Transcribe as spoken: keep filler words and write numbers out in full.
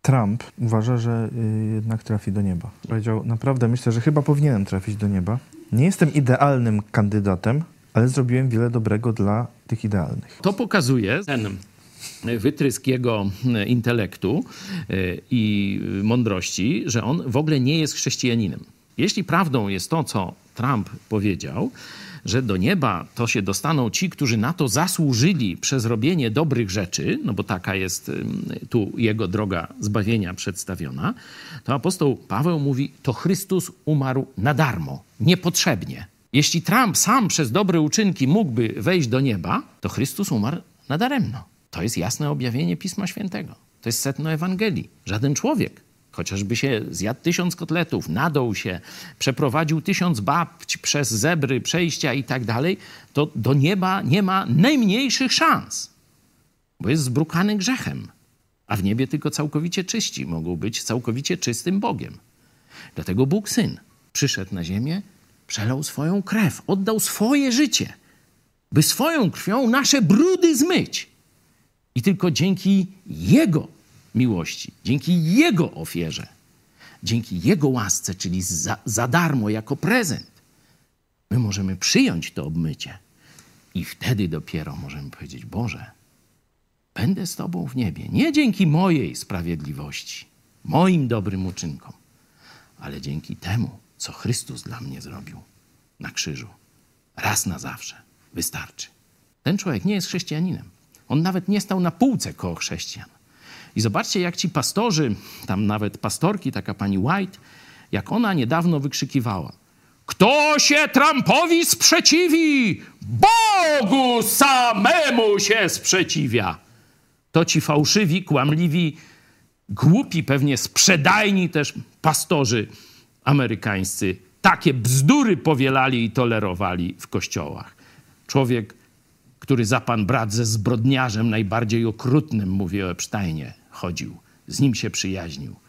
Trump uważa, że y, jednak trafi do nieba. Powiedział, naprawdę myślę, że chyba powinienem trafić do nieba. Nie jestem idealnym kandydatem, ale zrobiłem wiele dobrego dla tych idealnych. To pokazuje ten wytrysk jego intelektu i mądrości, że on w ogóle nie jest chrześcijaninem. Jeśli prawdą jest to, co Trump powiedział, że do nieba to się dostaną ci, którzy na to zasłużyli przez robienie dobrych rzeczy, no bo taka jest tu jego droga zbawienia przedstawiona, to apostoł Paweł mówi, to Chrystus umarł na darmo, niepotrzebnie. Jeśli Trump sam przez dobre uczynki mógłby wejść do nieba, to Chrystus umarł nadaremno. To jest jasne objawienie Pisma Świętego. To jest sedno Ewangelii. Żaden człowiek, chociażby się zjadł tysiąc kotletów, nadął się, przeprowadził tysiąc babć przez zebry, przejścia i tak dalej, to do nieba nie ma najmniejszych szans, bo jest zbrukany grzechem. A w niebie tylko całkowicie czyści mogą być całkowicie czystym Bogiem. Dlatego Bóg Syn przyszedł na ziemię, przelał swoją krew, oddał swoje życie, by swoją krwią nasze brudy zmyć. I tylko dzięki Jego miłości, dzięki Jego ofierze, dzięki Jego łasce, czyli za, za darmo, jako prezent, my możemy przyjąć to obmycie. I wtedy dopiero możemy powiedzieć, Boże, będę z Tobą w niebie. Nie dzięki mojej sprawiedliwości, moim dobrym uczynkom, ale dzięki temu, co Chrystus dla mnie zrobił na krzyżu. Raz na zawsze. Wystarczy. Ten człowiek nie jest chrześcijaninem. On nawet nie stał na półce koło chrześcijan. I zobaczcie, jak ci pastorzy, tam nawet pastorki, taka pani White, jak ona niedawno wykrzykiwała, kto się Trumpowi sprzeciwi, Bogu samemu się sprzeciwia. To ci fałszywi, kłamliwi, głupi, pewnie sprzedajni też pastorzy amerykańscy takie bzdury powielali i tolerowali w kościołach. Człowiek, który za pan brat ze zbrodniarzem najbardziej okrutnym, mówię o Epsteinie, chodził. Z nim się przyjaźnił.